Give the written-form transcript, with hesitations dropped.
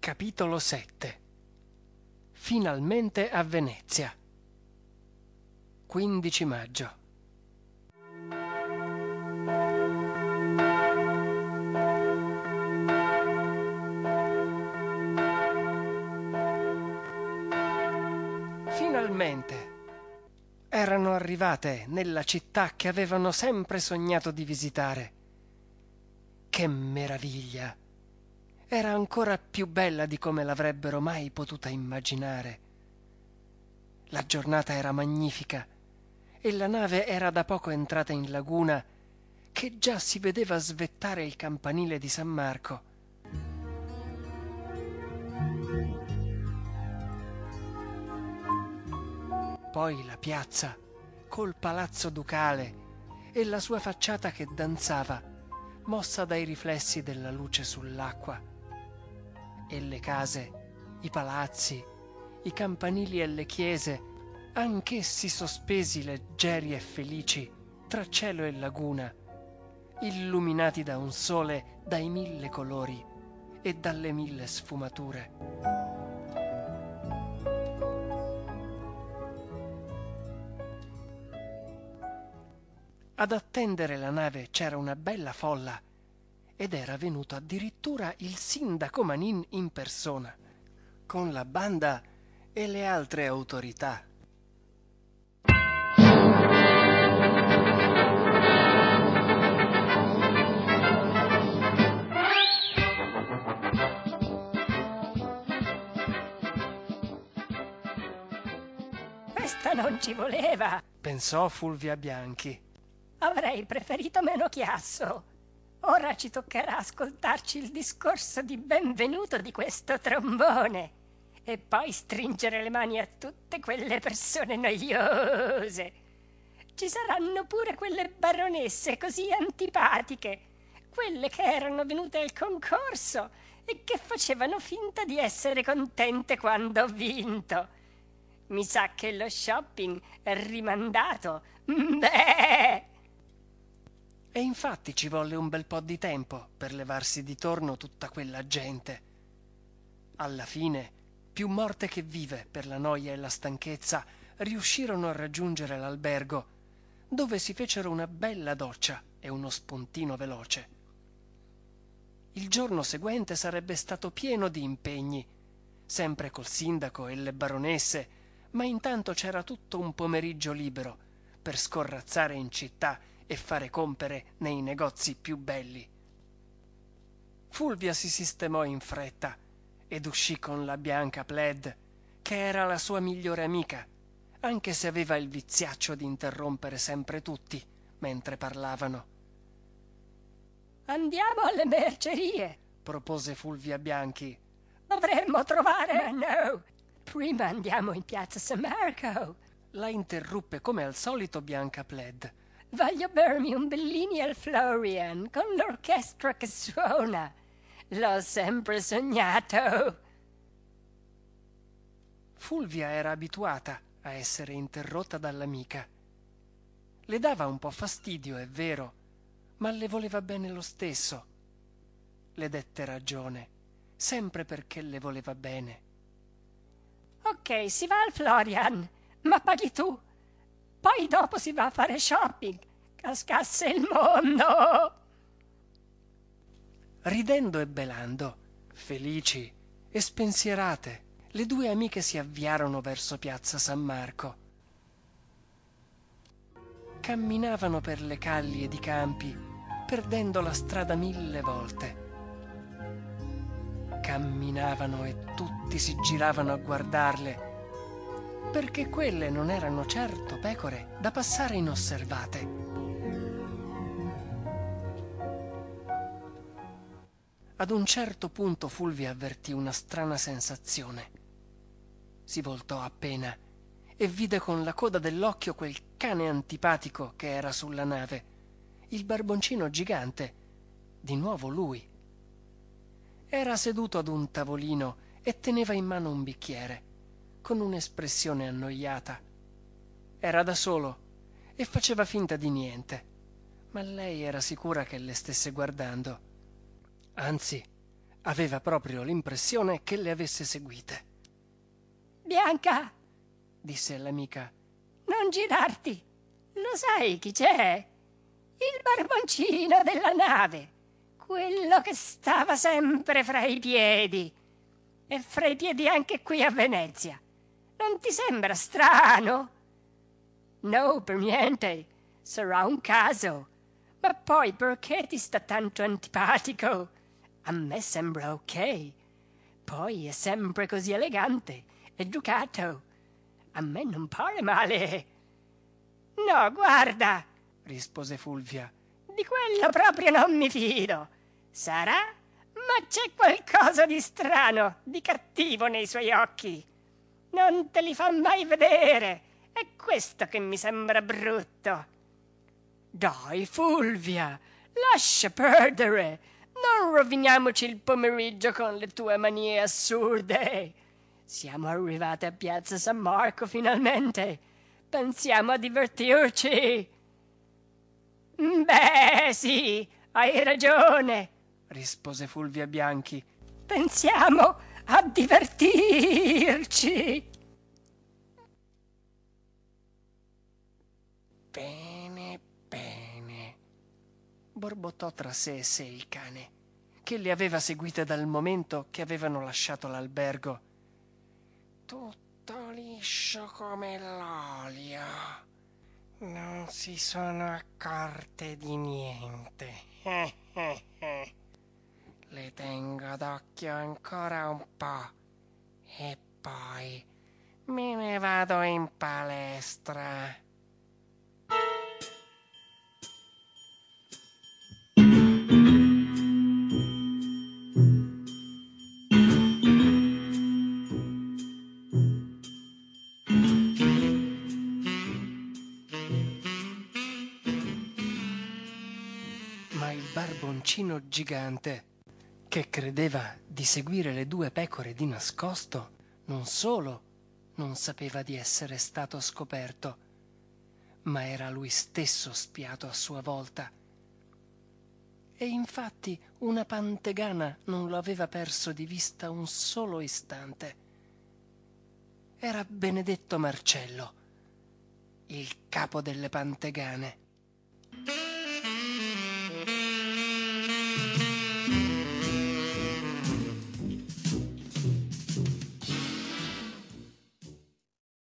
Capitolo 7. Finalmente a Venezia. 15 maggio. Finalmente erano arrivate nella città che avevano sempre sognato di visitare. Che meraviglia! Era ancora più bella di come l'avrebbero mai potuta immaginare. La giornata era magnifica e la nave era da poco entrata in laguna, che già si vedeva svettare il campanile di San Marco. Poi la piazza, col palazzo ducale e la sua facciata che danzava, mossa dai riflessi della luce sull'acqua. E le case, i palazzi, i campanili e le chiese, anch'essi sospesi leggeri e felici tra cielo e laguna, illuminati da un sole dai 1000 colori e dalle 1000 sfumature. Ad attendere la nave c'era una bella folla ed era venuto addirittura il sindaco Manin in persona, con la banda e le altre autorità. Questa non ci voleva. Pensò Fulvia Bianchi. Avrei preferito meno chiasso. Ora ci toccherà ascoltarci il discorso di benvenuto di questo trombone e poi stringere le mani a tutte quelle persone noiose. Ci saranno pure quelle baronesse così antipatiche, quelle che erano venute al concorso e che facevano finta di essere contente quando ho vinto. Mi sa che lo shopping è rimandato. Beh! E infatti ci volle un bel po' di tempo per levarsi di torno tutta quella gente. Alla fine, più morte che vive per la noia e la stanchezza, riuscirono a raggiungere l'albergo, dove si fecero una bella doccia e uno spuntino veloce. Il giorno seguente sarebbe stato pieno di impegni, sempre col sindaco e le baronesse, ma intanto c'era tutto un pomeriggio libero per scorrazzare in città e fare compere nei negozi più belli. Fulvia si sistemò in fretta ed uscì con la Bianca Pled, che era la sua migliore amica, anche se aveva il viziaccio di interrompere sempre tutti mentre parlavano. Andiamo alle mercerie, propose Fulvia Bianchi. Dovremmo trovare... Ma no, prima andiamo in piazza San Marco. La interruppe come al solito Bianca Pled. Voglio bermi un Bellini al Florian con l'orchestra che suona. L'ho sempre sognato. Fulvia era abituata a essere interrotta dall'amica. Le dava un po' fastidio, è vero, ma le voleva bene lo stesso. Le dette ragione, sempre perché le voleva bene. Ok, si va al Florian, ma paghi tu. Poi dopo si va a fare shopping. Cascasse il mondo! Ridendo e belando, felici e spensierate, le due amiche si avviarono verso piazza San Marco. Camminavano per le calli ed i campi, perdendo la strada 1000 volte. Camminavano e tutti si giravano a guardarle, perché quelle non erano certo pecore da passare inosservate. Ad un certo punto Fulvia avvertì una strana sensazione. Si voltò appena e vide con la coda dell'occhio quel cane antipatico che era sulla nave, il barboncino gigante, di nuovo lui. Era seduto ad un tavolino e teneva in mano un bicchiere, con un'espressione annoiata. Era da solo e faceva finta di niente, ma lei era sicura che le stesse guardando. Anzi, Aveva proprio l'impressione che le avesse seguite. Bianca, Disse all'amica. non girarti. Lo sai chi c'è? Il barboncino della nave, quello che stava sempre fra i piedi. E fra i piedi anche qui a Venezia. Non ti sembra strano? No, per niente. Sarà un caso. Ma poi perché ti sta tanto antipatico? A me sembra ok. Poi è sempre così elegante, educato. A me non pare male. No, guarda, Rispose Fulvia. di quello proprio non mi fido. Sarà? Ma c'è qualcosa di strano, di cattivo nei suoi occhi. Non te li fa mai vedere. È questo che mi sembra brutto. Dai, Fulvia, lascia perdere. Non roviniamoci il pomeriggio con le tue manie assurde. Siamo arrivate a Piazza San Marco finalmente. Pensiamo a divertirci. Beh, sì, hai ragione, Rispose Fulvia Bianchi. pensiamo a divertirci. Bene, bene, borbottò tra sé e sé il cane, che le aveva seguite dal momento che avevano lasciato l'albergo. Tutto liscio come l'olio. Non si sono accorte di niente. Le tengo d'occhio ancora un po' e poi me ne vado in palestra. Ma il barboncino gigante, che credeva di seguire le due pecore di nascosto, non solo non sapeva di essere stato scoperto, ma era lui stesso spiato a sua volta. E infatti una pantegana non lo aveva perso di vista un solo istante. Era Benedetto Marcello, il capo delle pantegane.